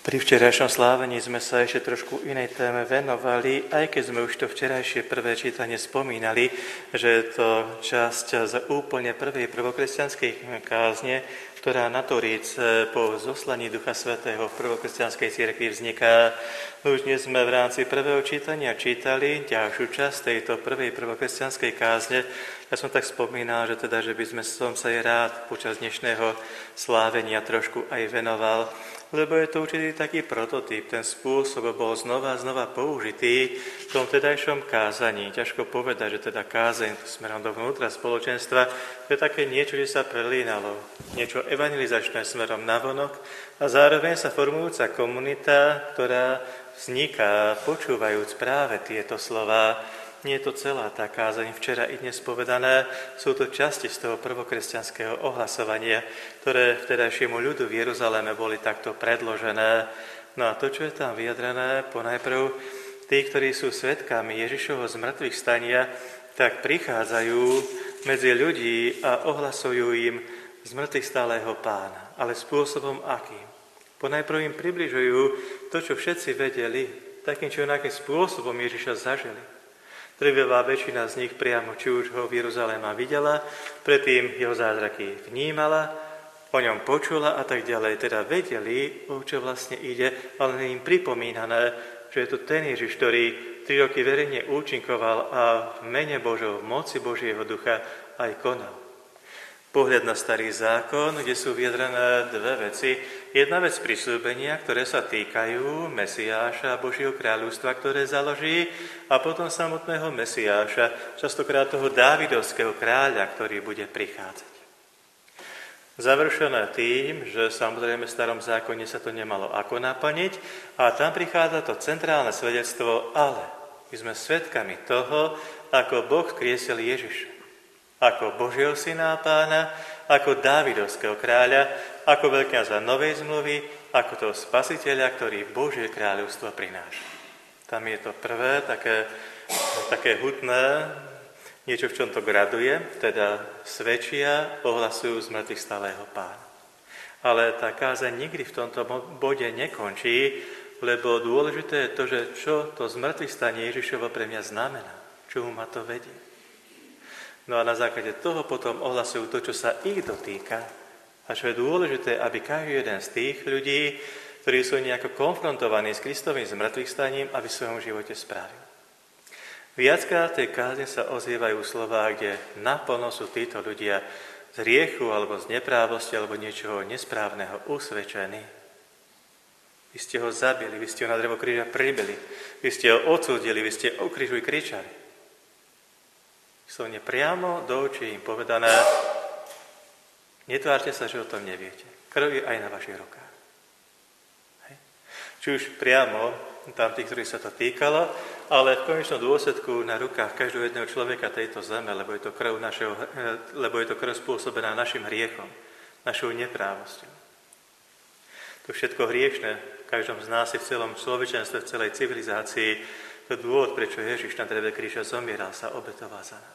Pri včerajšom slávení sme sa ešte trošku inej téme venovali, aj keď sme už to včerajšie prvé čítanie spomínali, že je to časť z úplne prvej prvokresťanskej kázne, ktorá na Turíce po zoslaní Ducha Svätého v prvokresťanskej cirkvi vzniká. Už dnes sme v rámci prvého čítania čítali ďalšiu časť tejto prvej prvokresťanskej kázne. Ja som tak spomínal, že by som sa jej rád počas dnešného slávenia trošku aj venoval, lebo je to určitý taký prototyp. Ten spôsob bol znova použitý v tom tedajšom kázaní. Ťažko povedať, že teda kázeň smerom dovnútra spoločenstva, to je také niečo, že sa prelínalo. Niečo evangelizačné smerom navonok a zároveň sa formujúca komunita, ktorá vzniká počúvajúc práve tieto slová. Nie je to celá tá kázeň včera i dnes povedané, sú to časti z toho prvokresťanského ohlasovania, ktoré vtedajšiemu ľudu v Jeruzaléme boli takto predložené. No a to, čo je tam vyjadrené, ponajprv tí, ktorí sú svedkami Ježišovho zmrtvých stania, tak prichádzajú medzi ľudí a ohlasujú im zmrtvých stálého Pána. Ale spôsobom akým? Ponajprv im približujú to, čo všetci vedeli, takým či onakým spôsobom Ježiša zažili. Drvivá väčšina z nich priamo, či už ho v Jeruzaléma videla, predtým jeho zázraky vnímala, o ňom počula a tak ďalej. Teda vedeli, o čo vlastne ide, ale im pripomínané, že je to ten Ježiš, ktorý 3 roky verejne účinkoval a v mene Božom, v moci Božieho ducha aj konal. Pohľad na starý zákon, kde sú vyjadrené dve veci. Jedna vec prisľúbenia, ktoré sa týkajú Mesiáša a Božieho kráľovstva, ktoré založí, a potom samotného Mesiáša, častokrát toho Dávidovského kráľa, ktorý bude prichádzať. Završené tým, že samozrejme v starom zákone sa to nemalo ako naplniť, a tam prichádza to centrálne svedectvo, ale my sme svedkami toho, ako Boh kriesil Ježiša. Ako Božieho syna a Pána, ako Dávidovského kráľa, ako veľkňaza novej zmluvy, ako toho spasiteľa, ktorý Božie kráľovstvo prináša. Tam je to prvé, také hutné, niečo, v čom to graduje, teda svedčia, ohlasujú zmrtvých stálého Pána. Ale tá kázeň nikdy v tomto bode nekončí, lebo dôležité je to, že čo to zmrtvých stanie Ježišova pre mňa znamená, čo ma to vedie. No a na základe toho potom ohlasujú to, čo sa ich dotýka. A čo je dôležité, aby každý jeden z tých ľudí, ktorí sú nejako konfrontovaní s Kristovým zmrtvých staním, aby v svojom živote spravil. Viackrát tej kázne sa ozývajú slová, kde naplno sú títo ľudia z hriechu alebo z neprávosti alebo niečoho nesprávneho usvedčení. Vy ste ho zabili, vy ste ho na drevo kríža pribili, vy ste ho odsúdili, vy ste o krížu kričali. Slovne priamo do očí im povedané, netvárte sa, že o tom neviete. Krv je aj na vašich rukách. Hej. Či už priamo tam tých, ktorých sa to týkalo, ale v konečnom dôsledku na rukách každého jedného človeka tejto zeme, lebo je to krv spôsobená našim hriechom, našou neprávosťou. To všetko hriešne v každom z nás v celom človečenstve, v celej civilizácii. To je dôvod, prečo Ježiš na dreve kríža zomieral, sa obetoval za nás.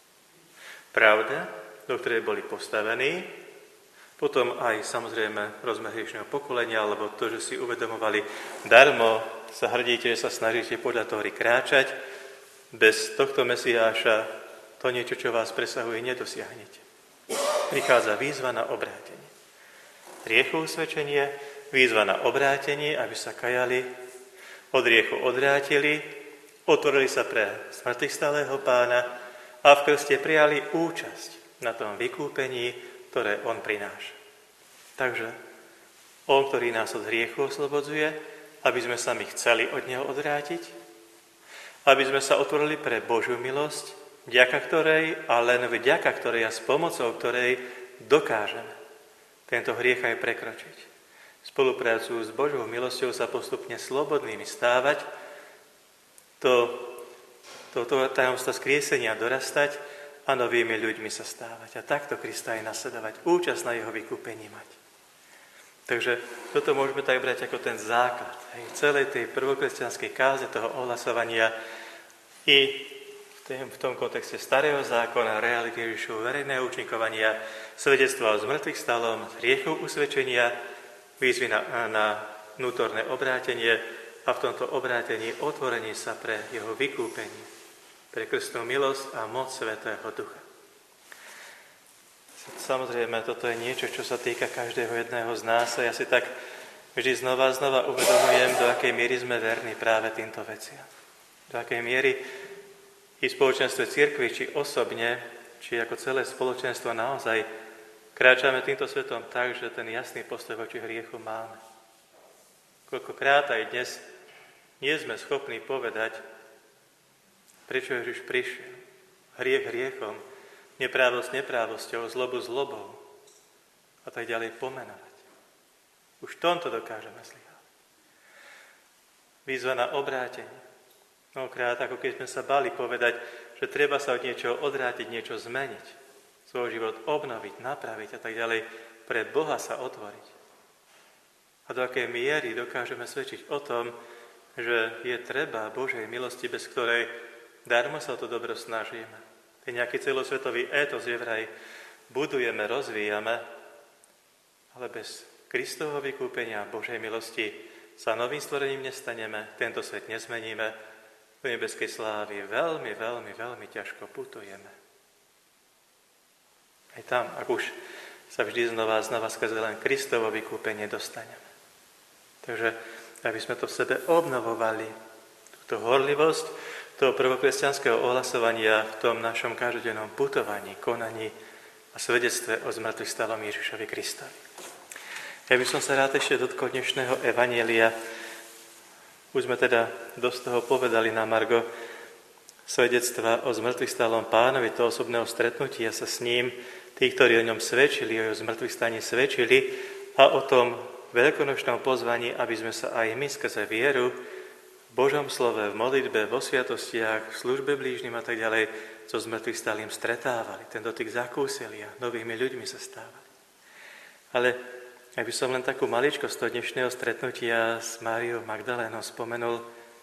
Pravda, do ktorej boli postavení, potom aj samozrejme rozmer hriešneho pokolenia, alebo to, že si uvedomovali, darmo sa hrdíte, že sa snažíte podľa toho kráčať, bez tohto Mesiáša to niečo, čo vás presahuje, nedosiahnete. Prichádza výzva na obrátenie. Hriechu usvedčenie, výzva na obrátenie, aby sa kajali, od hriechu odvrátili, otvorili sa pre smrtvých stálého Pána a v krste prijali účasť na tom vykúpení, ktoré on prináša. Takže on, ktorý nás od hriechu oslobodzuje, aby sme sa my chceli od neho odvrátiť, aby sme sa otvorili pre Božiu milosť, vďaka ktorej a len vďaka ktorej a s pomocou ktorej dokážeme tento hriech aj prekročiť. Spoluprácu s Božou milosťou sa postupne slobodnými stávať, to tajomstvo skriesenia dorastať a novými ľuďmi sa stávať. A takto Krista aj nasledovať, účasť na jeho vykúpení mať. Takže toto môžeme tak brať ako ten základ celej tej prvokresťanskej káze, toho ohlasovania i v tom kontexte starého zákona, reality Ježišovho verejného účinkovania, svedectva o zmrtvých stálom, hriechu usvedčenia, výzvy na vnútorné obrátenie a v tomto obrátení otvorenie sa pre jeho vykúpenie, pre krstnú milosť a moc Svätého Ducha. Samozrejme, toto je niečo, čo sa týka každého jedného z nás a ja si tak vždy znova uvedomujem, do akej miery sme verní práve týmto veciam. Do akej miery i v spoločenstve cirkvi, či osobne, či ako celé spoločenstvo naozaj kráčame týmto svetom tak, že ten jasný postoj voči hriechu máme. Koľkokrát aj dnes nie sme schopní povedať, prečo Ježiš prišiel. Hriech hriechom, neprávosť neprávosťou, zlobu zlobou a tak ďalej pomenovať. Už v tomto dokážeme zlyhať. Výzva na obrátenie. Mnohokrát, ako keď sme sa báli povedať, že treba sa od niečoho odvrátiť, niečo zmeniť, svoj život obnoviť, napraviť a tak ďalej, pre Boha sa otvoriť. A do akej miery dokážeme svedčiť o tom, že je treba Božej milosti, bez ktorej darmo sa o to dobro snažíme. Ten nejaký celosvetový étos je vraj budujeme, rozvíjame, ale bez Kristovho vykúpenia Božej milosti sa novým stvorením nestaneme, tento svet nezmeníme, do nebeskej slávy veľmi, veľmi, veľmi ťažko putujeme. Aj tam, ak už sa vždy znova skrze len Kristovo vykúpenie dostaneme. Takže, aby sme to v sebe obnovovali, túto horlivosť toho prvokresťanského ohlasovania v tom našom každodennom putovaní, konaní a svedectve o zmrtvých stalom Ježišovi Kristovi. Ja by som sa rád ešte dotkol dnešného evanjelia. Už sme teda dosť toho povedali na margo svedectva o zmrtvých stalom Pánovi, to osobného stretnutia sa s ním, tí, ktorí o ňom svedčili, o jeho zmrtvých staní svedčili a o tom veľkonočnom pozvaní, aby sme sa aj my skrze vieru v Božom slove, v modlitbe, vo sviatostiach, v službe blížnym a tak ďalej so zmrtvých stalým stretávali. Ten dotyk zakúsili a novými ľuďmi sa stávali. Ale ja by som len takú maličkosť toho dnešného stretnutia s Máriou Magdalénou spomenul.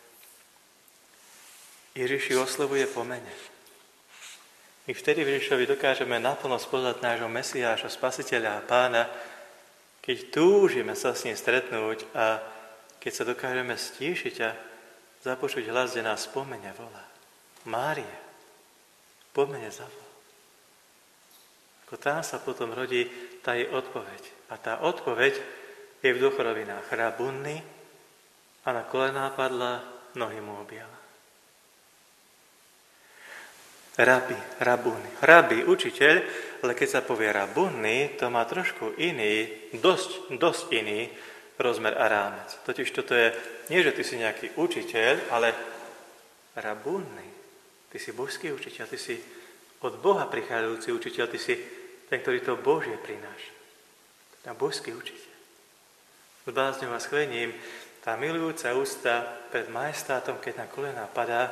Ježiš ju oslovuje po mene. My vtedy v Ježišovi dokážeme naplno spoznať nášho Mesiáša, Spasiteľa a Pána, keď túžime sa s ním stretnúť a keď sa dokážeme stíšiť a započuť hlas, kde nás pomene volá. Mária, pomene zavolá. Ako tam sa potom rodí tá jej odpoveď. A tá odpoveď je v dvoch rovinách. Rabunny a na kolená padla, nohy mu objala. Rabunny. Rabi, učiteľ, ale keď sa povie rabunny, to má trošku iný, dosť iný rozmer a rámec. Totiž toto je, nie že ty si nejaký učiteľ, ale rabunny. Ty si božský učiteľ, ty si od Boha prichádzajúci učiteľ, ty si ten, ktorý to Božie prináša. Teda božský učiteľ. S bázňou a schvením tá milujúca ústa pred majestátom, keď na kolená padá,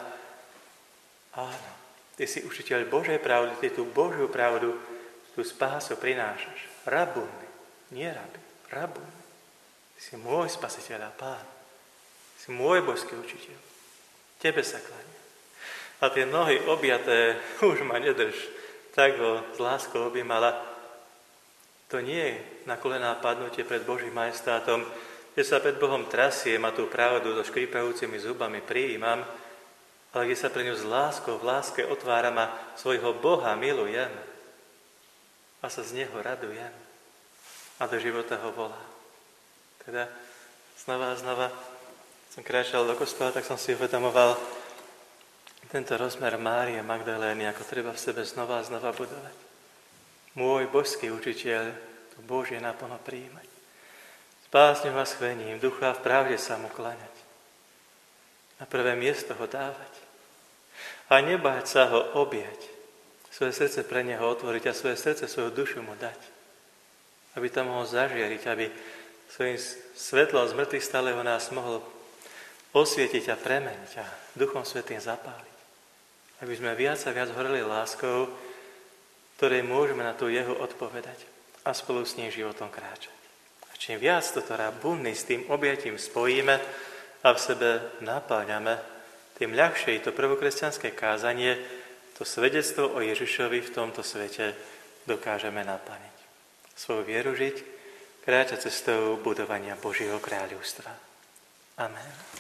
áno, ty si učiteľ Božej pravdy, ty tú Božiu pravdu, tú spásu prinášaš. Rabunny, nie rabi, rabunny. Ty si môj spasiteľ a Pán. Ty si môj božský učiteľ. Tebe sa kláňam. A tie nohy objaté, už ma nedrž, tak ho s láskou objímala. To nie je na kolená padnutie pred Božím majestátom, že sa pred Bohom trasiem a tú pravdu so škrípajúcimi zubami prijímam, ale kde sa pre ňu s láskou, v láske otváram a svojho Boha milujem a sa z Neho radujem a do života ho volám. Teda znova som kráčal do kostola, tak som si uvedomoval tento rozmer Márie Magdalény, ako treba v sebe znova budovať. Môj božský učiteľ, to Božie naplno prijímať. S bázňou a schvením, ducha v pravde sa mu kláňať. Na prvé miesto ho dávať. A nebáť sa ho objať. Svoje srdce pre neho otvoriť a svoje srdce, svoju dušu mu dať. Aby tam mohol zažiariť, aby svojím svetlom z mŕtvych stáleho nás mohol osvietiť a premeniť a Duchom Svätým zapáliť. Aby sme viac a viac horeli láskou, ktorej môžeme na tú jeho odpovedať a spolu s ním životom kráčať. A čím viac toto rabunny s tým objatím spojíme a v sebe napáňame, tým ľahšie to prvokresťanské kázanie, to svedectvo o Ježišovi v tomto svete dokážeme naplniť. Svoju vieru žiť, kráčať cestou budovania Božieho kráľovstva. Amen.